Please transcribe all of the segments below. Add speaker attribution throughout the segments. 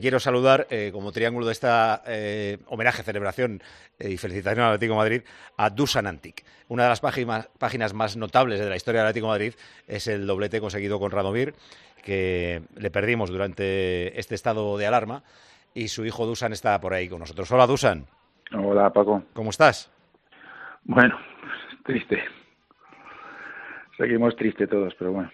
Speaker 1: Quiero saludar, como triángulo de esta homenaje, celebración y felicitación al Atlético de Madrid, a Dusan Antic. Una de las páginas más notables de la historia del Atlético de Madrid es el doblete conseguido con Radomir, que le perdimos durante este estado de alarma, y su hijo Dusan está por ahí con nosotros. Hola, Dusan.
Speaker 2: Hola, Paco.
Speaker 1: ¿Cómo estás?
Speaker 2: Bueno, triste. Seguimos triste todos, pero bueno.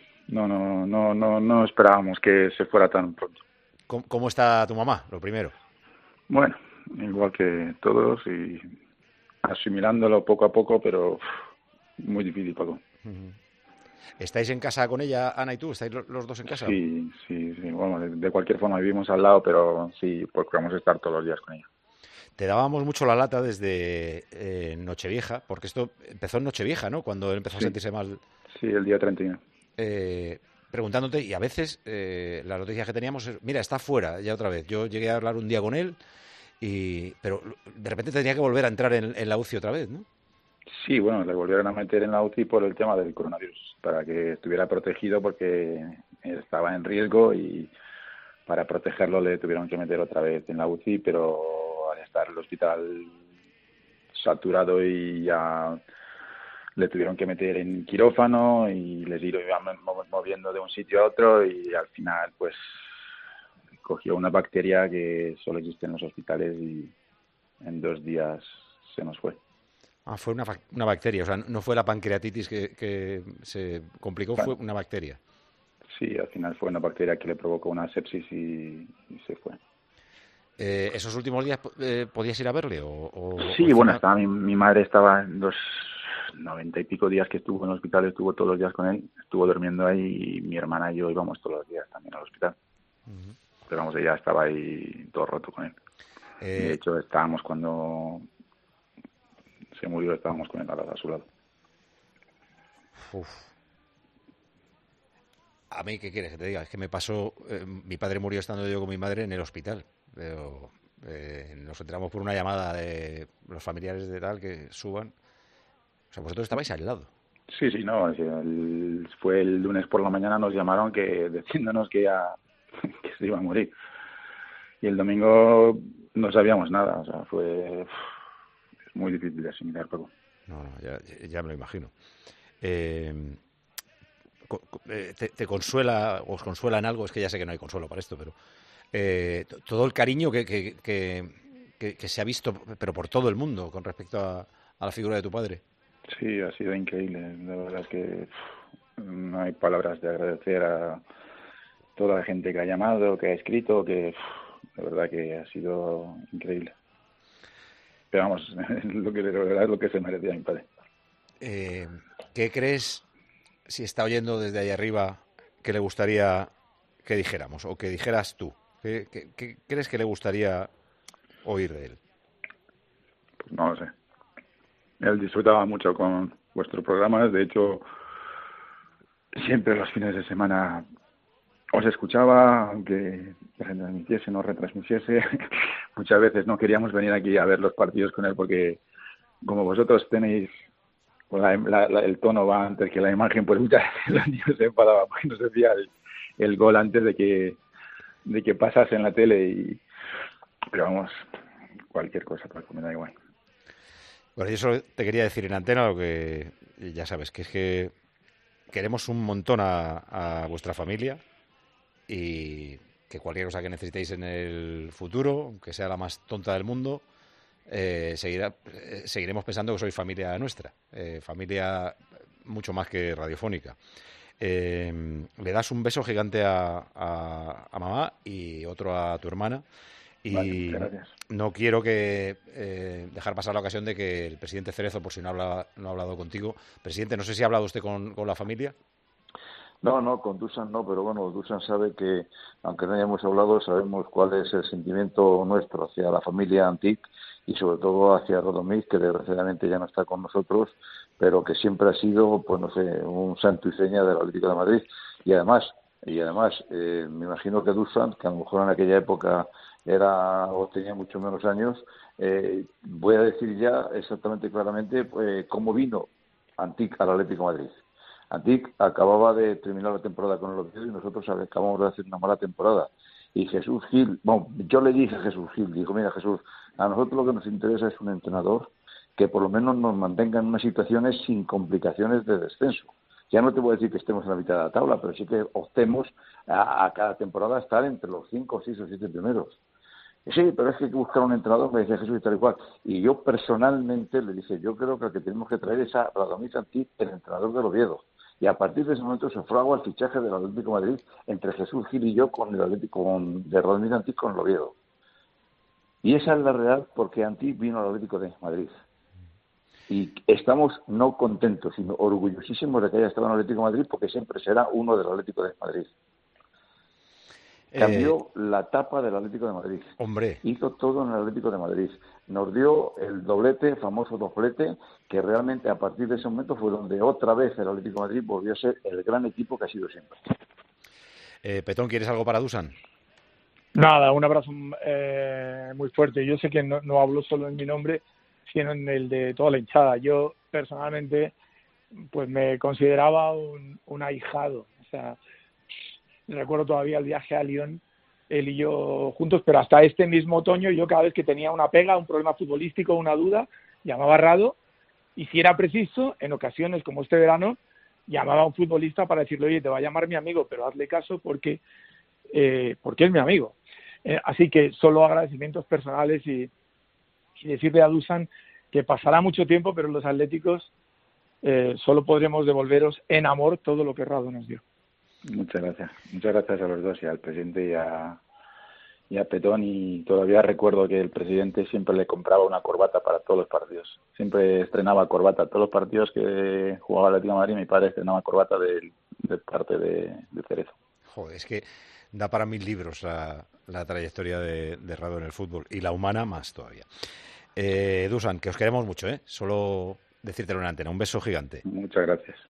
Speaker 2: No esperábamos que se fuera tan pronto.
Speaker 1: ¿Cómo está tu mamá, lo primero?
Speaker 2: Bueno, igual que todos y asimilándolo poco a poco, pero muy difícil, Paco.
Speaker 1: ¿Estáis en casa con ella, Ana y tú? ¿Estáis los dos en casa?
Speaker 2: Sí. Bueno, de cualquier forma vivimos al lado, pero sí, procuramos estar todos los días con ella.
Speaker 1: Te dábamos mucho la lata desde Nochevieja, porque esto empezó en Nochevieja, ¿no? Cuando él empezó a
Speaker 2: Sí,
Speaker 1: sentirse mal,
Speaker 2: sí, el día 31.
Speaker 1: preguntándote, y a veces la noticia que teníamos es, mira, está fuera ya otra vez. Yo llegué a hablar un día con él, pero de repente tenía que volver a entrar en la UCI otra vez, ¿no?
Speaker 2: Sí, bueno, le volvieron a meter en la UCI por el tema del coronavirus, para que estuviera protegido porque estaba en riesgo y para protegerlo le tuvieron que meter otra vez en la UCI, pero al estar el hospital saturado y ya le tuvieron que meter en quirófano y les iban moviendo de un sitio a otro y al final pues cogió una bacteria que solo existe en los hospitales y en 2 días se nos fue.
Speaker 1: Ah, fue una bacteria, o sea, no fue la pancreatitis que se complicó, fue
Speaker 2: Bueno,
Speaker 1: una bacteria.
Speaker 2: sí, al final fue una bacteria que le provocó una sepsis y se fue.
Speaker 1: ¿Esos últimos días podías ir a verle o
Speaker 2: Sí, bueno,
Speaker 1: encima?
Speaker 2: estaba mi madre estaba en los 90 y pico días que estuvo en el hospital, estuvo todos los días con él, estuvo durmiendo ahí y mi hermana y yo íbamos todos los días también al hospital. Pero vamos, ella estaba ahí todo roto con él. Y de
Speaker 1: Eh,
Speaker 2: hecho estábamos cuando se murió, estábamos con él a su lado.
Speaker 1: uf. A mí, ¿qué quieres que te diga? Es que me pasó, mi padre murió estando yo con mi madre en el hospital, pero nos enteramos por una llamada de los familiares de tal que suban. O sea, vosotros estabais al lado.
Speaker 2: Sí, no, o sea, fue el lunes por la mañana, nos llamaron diciéndonos que ya que se iba a morir. Y el domingo no sabíamos nada, o sea, fue muy difícil de asimilar, Paco.
Speaker 1: No, no, ya me lo imagino. Eh, te consuela, os consuela en algo, es que ya sé que no hay consuelo para esto, pero todo el cariño que se ha visto, pero por todo el mundo, con respecto a la figura de tu padre.
Speaker 2: Sí, ha sido increíble. La verdad es que no hay palabras de agradecer a toda la gente que ha llamado, que ha escrito, que de verdad que ha sido increíble. Pero vamos, de verdad es lo que se merecía mi padre.
Speaker 1: Eh, ¿Qué crees, si está oyendo desde ahí arriba, que le gustaría que dijéramos o que dijeras tú? ¿Qué crees que le gustaría oír de él?
Speaker 2: Pues no lo sé. Él disfrutaba mucho con vuestros programas. De hecho, siempre los fines de semana os escuchaba, aunque retransmitiese o no retransmitiese. Muchas veces no queríamos venir aquí a ver los partidos con él porque, como vosotros tenéis, pues el tono va antes que la imagen, pues muchas veces los niños se enfadaban porque nos decía el gol antes de que pasase en la tele. Pero vamos, cualquier cosa, pues me da igual.
Speaker 1: Bueno, yo solo te quería decir en antena lo que ya sabes, que es que queremos un montón a vuestra familia y que cualquier cosa que necesitéis en el futuro, aunque sea la más tonta del mundo, seguiremos pensando que sois familia nuestra, familia mucho más que radiofónica. Le das un beso gigante a mamá y otro a tu hermana.
Speaker 2: Vale,
Speaker 1: Y
Speaker 2: muchas gracias.
Speaker 1: no quiero que dejar pasar la ocasión de que el presidente Cerezo, por si no ha hablado contigo, presidente, no sé si ha hablado usted con la familia.
Speaker 3: No, con Dusan no, pero bueno, Dusan sabe que, aunque no hayamos hablado, sabemos cuál es el sentimiento nuestro hacia la familia Antic y sobre todo hacia Radomir, que desgraciadamente ya no está con nosotros, pero que siempre ha sido, pues no sé, un santo y seña del Atlético de Madrid. Y además, me imagino que Dusan, que a lo mejor en aquella época era o tenía mucho menos años, voy a decir ya exactamente claramente cómo vino Antic al Atlético de Madrid. Antic acababa de terminar la temporada con el Oviedo y nosotros acabamos de hacer una mala temporada. Y Jesús Gil, bueno, yo le dije a Jesús Gil, digo, mira Jesús, a nosotros lo que nos interesa es un entrenador que por lo menos nos mantenga en unas situaciones sin complicaciones de descenso. Ya no te voy a decir que estemos en la mitad de la tabla, pero sí que optemos a cada temporada estar entre los 5, 6 o 7 primeros. Sí, pero es que hay que buscar un entrenador, me decía Jesús y tal y cual. Y yo personalmente le dije, yo creo que el que tenemos que traer es a Radomir Antich, el entrenador del Oviedo. Y a partir de ese momento se fragua el fichaje del Atlético de Madrid entre Jesús Gil y yo con el Atlético de Radomir Antich con el Oviedo. Y esa es la realidad porque Antich vino al Atlético de Madrid. Y estamos no contentos, sino orgullosísimos de que haya estado en el Atlético de Madrid porque siempre será uno del Atlético de Madrid. Cambió la tapa del Atlético de Madrid.
Speaker 1: Hombre.
Speaker 3: Hizo todo en el Atlético de Madrid. Nos dio el doblete, famoso doblete, que realmente a partir de ese momento fue donde otra vez el Atlético de Madrid volvió a ser el gran equipo que ha sido siempre.
Speaker 1: Petón, ¿quieres algo para Dusan?
Speaker 4: Nada, un abrazo muy fuerte. Yo sé que no hablo solo en mi nombre, sino en el de toda la hinchada. Yo personalmente pues me consideraba un ahijado. O sea, recuerdo todavía el viaje a Lyon, él y yo juntos, pero hasta este mismo otoño yo cada vez que tenía una pega, un problema futbolístico, una duda, llamaba a Rado y si era preciso, en ocasiones como este verano, llamaba a un futbolista para decirle, oye, te va a llamar mi amigo, pero hazle caso porque es mi amigo. Así que solo agradecimientos personales y decirle a Dusan que pasará mucho tiempo, pero los atléticos solo podremos devolveros en amor todo lo que Rado nos dio.
Speaker 2: Muchas gracias a los dos y al presidente y a Petón, y todavía recuerdo que el presidente siempre le compraba una corbata para todos los partidos, siempre estrenaba corbata, todos los partidos que jugaba el Atlético de Madrid mi padre estrenaba corbata de parte de Cerezo.
Speaker 1: Joder, es que da para 1000 libros la trayectoria de Rado en el fútbol y la humana más todavía. Dusan, que os queremos mucho, solo decírtelo en antena, un beso gigante.
Speaker 2: Muchas gracias.